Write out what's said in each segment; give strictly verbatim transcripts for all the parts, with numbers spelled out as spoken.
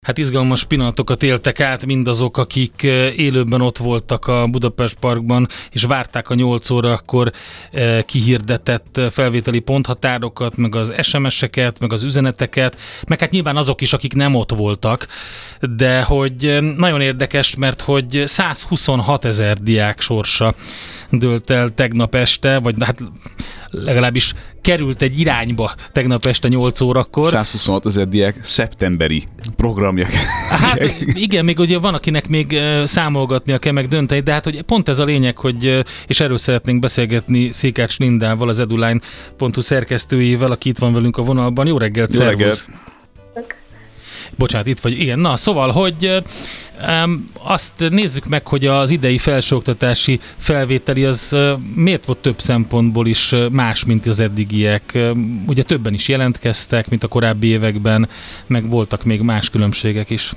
Hát izgalmas pillanatokat éltek át mindazok, akik élőben ott voltak a Budapest Parkban, és várták a nyolc órakor kihirdetett felvételi ponthatárokat, meg az es em es-eket, meg az üzeneteket, meg hát nyilván azok is, akik nem ott voltak, de hogy nagyon érdekes, mert hogy százhuszonhat ezer diák sorsa dőlt el tegnap este, vagy hát legalábbis került egy irányba tegnap este nyolc órakor. százhuszonhat ezer diák szeptemberi programja. Hát igen, még ugye van, akinek még számolgatnia kell, meg dönteni, de hát hogy pont ez a lényeg, hogy, és erről szeretnénk beszélgetni Székács Lindával, az eduline pont hu szerkesztőjével, aki itt van velünk a vonalban. Jó reggelt, Jó szervusz! reggelt. Bocsánat, itt vagy. Igen, na szóval, hogy um, azt nézzük meg, hogy az idei felsőoktatási felvételi az uh, miért volt több szempontból is más, mint az eddigiek. Um, ugye többen is jelentkeztek, mint a korábbi években, meg voltak még más különbségek is.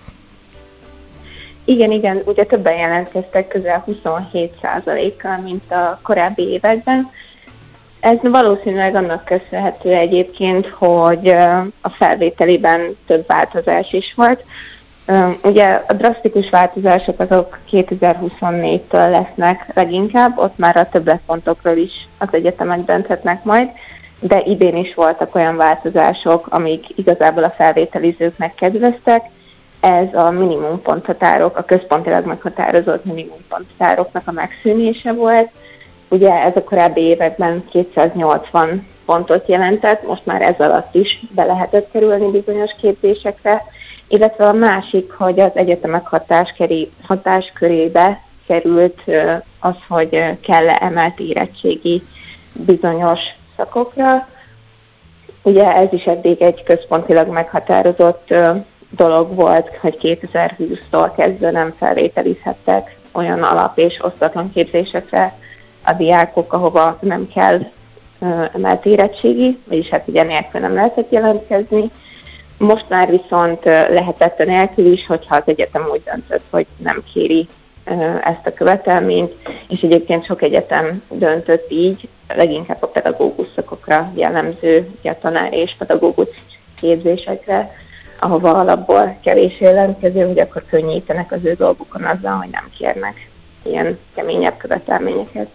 Igen, igen, ugye többen jelentkeztek, közel huszonhét százalékkal, mint a korábbi években. Ez valószínűleg annak köszönhető egyébként, hogy a felvételiben több változás is volt. Ugye a drasztikus változások azok kétezer-huszonnégytől lesznek leginkább, ott már a többletpontokról is az egyetemek dönthetnek majd, de idén is voltak olyan változások, amik igazából a felvételizőknek kedveztek. Ez a minimumponthatárok, a központilag meghatározott minimumponthatároknak a megszűnése volt. Ugye ez a korábbi években kétszáznyolcvan pontot jelentett, most már ez alatt is be lehetett kerülni bizonyos képzésekre, illetve a másik, hogy az egyetemek hatásköri, hatáskörébe került az, hogy kell-e emelt érettségi bizonyos szakokra. Ugye ez is eddig egy központilag meghatározott dolog volt, hogy kétezer-húsztól kezdve nem felvételizhettek olyan alap- és osztatlan képzésekre a diákok, ahova nem kell uh, emelt érettségi, vagyis hát ugye nélkül nem lehetett jelentkezni. Most már viszont uh, lehetett a nélkül is, hogyha az egyetem úgy döntött, hogy nem kéri uh, ezt a követelményt, és egyébként sok egyetem döntött így, leginkább a pedagógus szakokra jellemző, ugye a tanár és pedagógus képzésekre, ahova alapból kevés jelentkező, hogy akkor könnyítenek az ő dolgukon azzal, hogy nem kérnek ilyen keményebb követelményeket.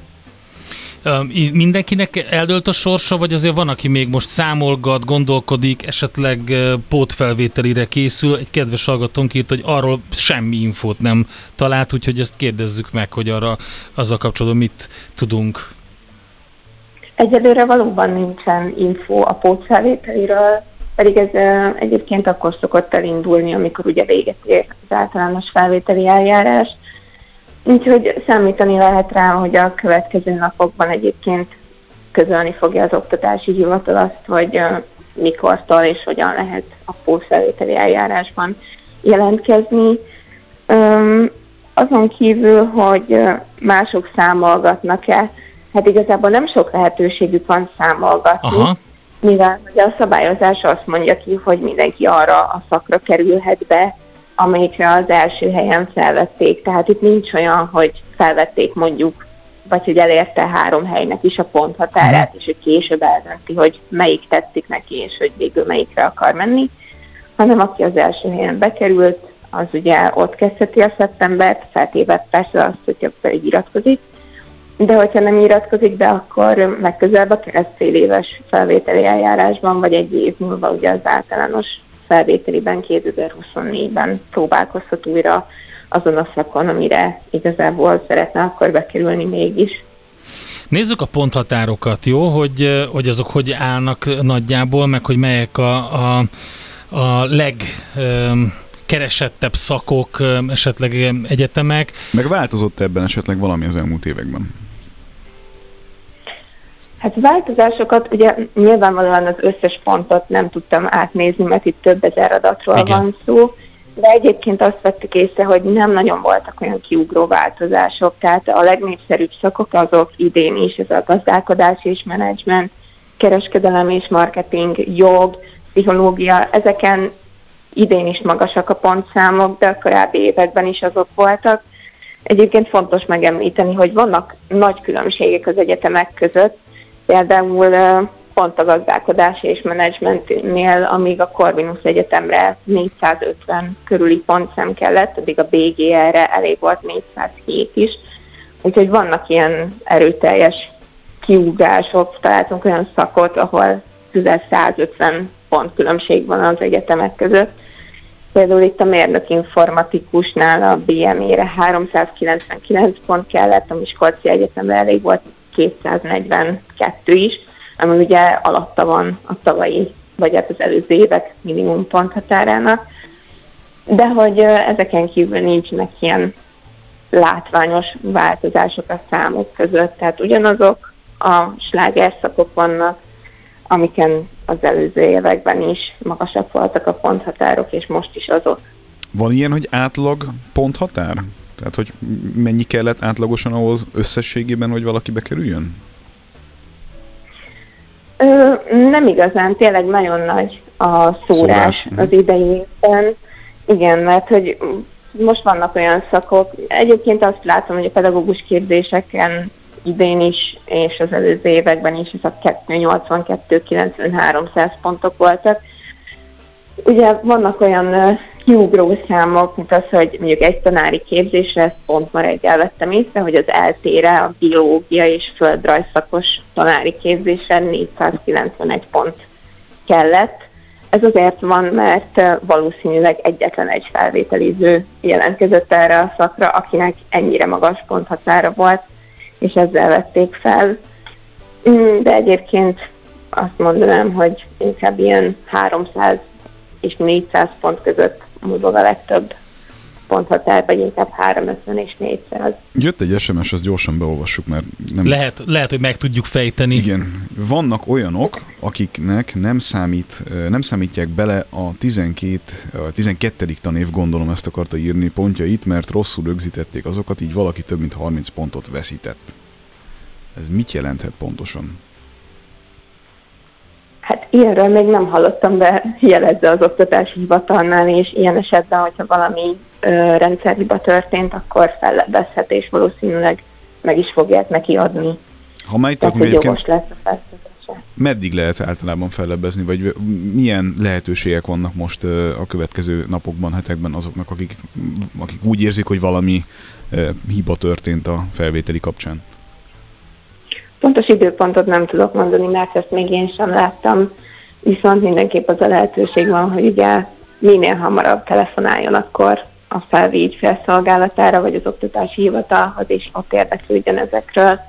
Mindenkinek eldőlt a sorsa, vagy azért van, aki még most számolgat, gondolkodik, esetleg pótfelvételire készül? Egy kedves hallgatónk írt, hogy arról semmi infót nem talált, úgyhogy ezt kérdezzük meg, hogy arra azzal kapcsolatban mit tudunk. Egyelőre valóban nincsen infó a pótfelvételiről, pedig ez egyébként akkor szokott elindulni, amikor ugye véget ér az általános felvételi eljárás. Úgyhogy számítani lehet rá, hogy a következő napokban egyébként közölni fogja az oktatási hivatal azt, hogy mikortól és hogyan lehet a pótfelvételi eljárásban jelentkezni. Azon kívül, hogy mások számolgatnak-e, hát igazából nem sok lehetőségük van számolgatni. Aha. Mivel ugye a szabályozás azt mondja ki, hogy mindenki arra a szakra kerülhet be, amelyikre az első helyen felvették. Tehát itt nincs olyan, hogy felvették mondjuk, vagy hogy elérte három helynek is a ponthatárát, és hogy később eldönti, hogy melyik tetszik neki, és hogy végül melyikre akar menni, hanem aki az első helyen bekerült, az ugye ott kezdheti a szeptembert, feltéve persze azt, hogyha pedig iratkozik, de hogyha nem iratkozik be, akkor legközelebb a keresztfél éves felvételi eljárásban, vagy egy év múlva ugye az általános felvételiben kétezer-huszonnégyben próbálkozhat újra azon a szakon, amire igazából szeretne akkor bekerülni mégis. Nézzük a ponthatárokat, jó? Hogy, hogy azok hogy állnak nagyjából, meg hogy melyek a, a, a legkeresettebb szakok, esetleg egyetemek. Meg változott ebben esetleg valami az elmúlt években? Hát változásokat, ugye nyilvánvalóan az összes pontot nem tudtam átnézni, mert itt több ezer adatról Igen. van szó, de egyébként azt vettük észre, hogy nem nagyon voltak olyan kiugró változások, tehát a legnépszerűbb szakok azok idén is, ez a gazdálkodás és menedzsment, kereskedelem és marketing, jog, pszichológia, ezeken idén is magasak a pontszámok, de a korábbi években is azok voltak. Egyébként fontos megemlíteni, hogy vannak nagy különbségek az egyetemek között, például pont a gazdálkodási és menedzsmentnél, amíg a Corvinus Egyetemre négyszázötven körüli pontszám kellett, addig a bé gé er-re elég volt négyszázhét is. Úgyhogy vannak ilyen erőteljes kiugrások, találtunk olyan szakot, ahol közel százötven pont különbség van az egyetemek között. Például itt a mérnök informatikusnál a bé em é-re háromszázkilencvenkilenc pont kellett, a Miskolci Egyetemre elég volt kétszáznegyvenkettő is, ami ugye alatta van a tavalyi, vagy hát az előző évek minimum ponthatárának. De hogy ezeken kívül nincsenek ilyen látványos változások a számok között, tehát ugyanazok a slágerszakok vannak, amiken az előző években is magasabb voltak a ponthatárok, és most is azok. Van ilyen, hogy átlag ponthatár? Tehát, hogy mennyi kellett átlagosan ahhoz összességében, hogy valaki bekerüljön? Ö, nem igazán, tényleg nagyon nagy a szórás, szórás. az idei évben. Igen, mert hogy most vannak olyan szakok, egyébként azt látom, hogy a pedagógus képzéseken idén is, és az előző években is ez a kétszáznyolcvankettő kilencvenhárom pontok voltak. Ugye vannak olyan kiugró számok, mint az, hogy mondjuk egy tanári képzésre, ezt pont ma reggel vettem észre, hogy az eltére a biológia és földrajz szakos tanári képzésre négyszázkilencvenegy pont kellett. Ez azért van, mert valószínűleg egyetlen egy felvételiző jelentkezett erre a szakra, akinek ennyire magas ponthatára volt, és ezzel vették fel. De egyébként azt mondanám, hogy inkább ilyen háromszáz és négyszáz pont között mozog a legtöbb ponthatár, vagy inkább háromszázötven és négyszáz. Jött egy es em es, azt gyorsan beolvassuk, mert nem... Lehet, lehet, hogy meg tudjuk fejteni. Igen. Vannak olyanok, akiknek nem számít, nem számítják bele a tizenkét, a tizenkettedik tanév, gondolom ezt akarta írni, pontjait, mert rosszul rögzítették azokat, így valaki több mint harminc pontot veszített. Ez mit jelenthet pontosan? Hát ilyenről még nem hallottam, de jelezze az oktatási hivatalnál, és ilyen esetben, hogyha valami ö, rendszerhiba történt, akkor fellebbezhet, és valószínűleg meg is fogják neki adni. Ha megtartom, hogy jogos lesz a felszínése. Meddig lehet általában fellebbezni, vagy milyen lehetőségek vannak most a következő napokban, hetekben azoknak, akik, akik úgy érzik, hogy valami hiba történt a felvételi kapcsán? Pontos időpontot nem tudok mondani, mert ezt még én sem láttam, viszont mindenképp az a lehetőség van, hogy ugye minél hamarabb telefonáljon akkor a felvi ügyfélszolgálatára, vagy az oktatási hivatalhoz, és ott érdeklődjön ezekről.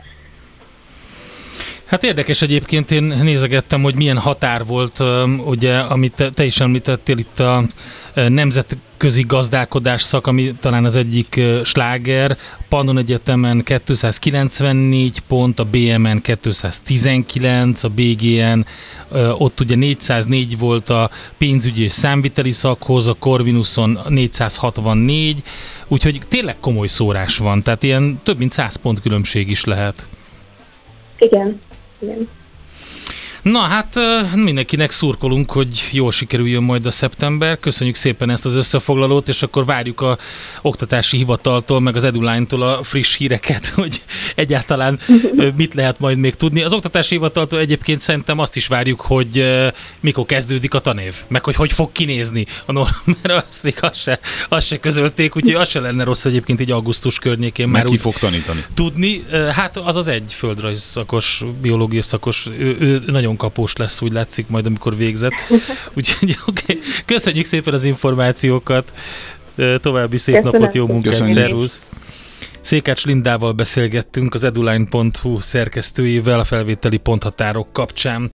Hát érdekes egyébként, én nézegettem, hogy milyen határ volt, ugye, amit te, te is említettél itt a nemzetközi gazdálkodás szak, ami talán az egyik sláger, Pannon Egyetemen kétszázkilencvennégy pont, a bé em-en kétszáztizenkilenc, a bé gé en ott ugye négyszáznégy volt a pénzügyi és számviteli szakhoz, a Corvinuson négyszázhatvannégy, úgyhogy tényleg komoly szórás van, tehát ilyen több mint száz pont különbség is lehet. Igen, igen. Na hát mindenkinek szurkolunk, hogy jól sikerüljön majd a szeptember. Köszönjük szépen ezt az összefoglalót, és akkor várjuk a oktatási hivataltól, meg az EduLine-tól a friss híreket, hogy egyáltalán mit lehet majd még tudni. Az oktatási hivataltól egyébként szerintem azt is várjuk, hogy mikor kezdődik a tanév, meg hogy hogy fog kinézni a norm, mert azt még azt se, azt se közölték, úgyhogy az se lenne rossz egyébként így augusztus környékén meg már ki úgy fog tanítani. Tudni. Hát az az egy földrajz szakos, biológia szakos, ő, ő nagyon kapós lesz, úgy látszik majd, amikor végzett. Úgyhogy okay. Köszönjük szépen az információkat, további szép Köszönöm. Napot, jó munkát, szervusz! Székács Lindával beszélgettünk, az eduline pont hu szerkesztőjével a felvételi ponthatárok kapcsán.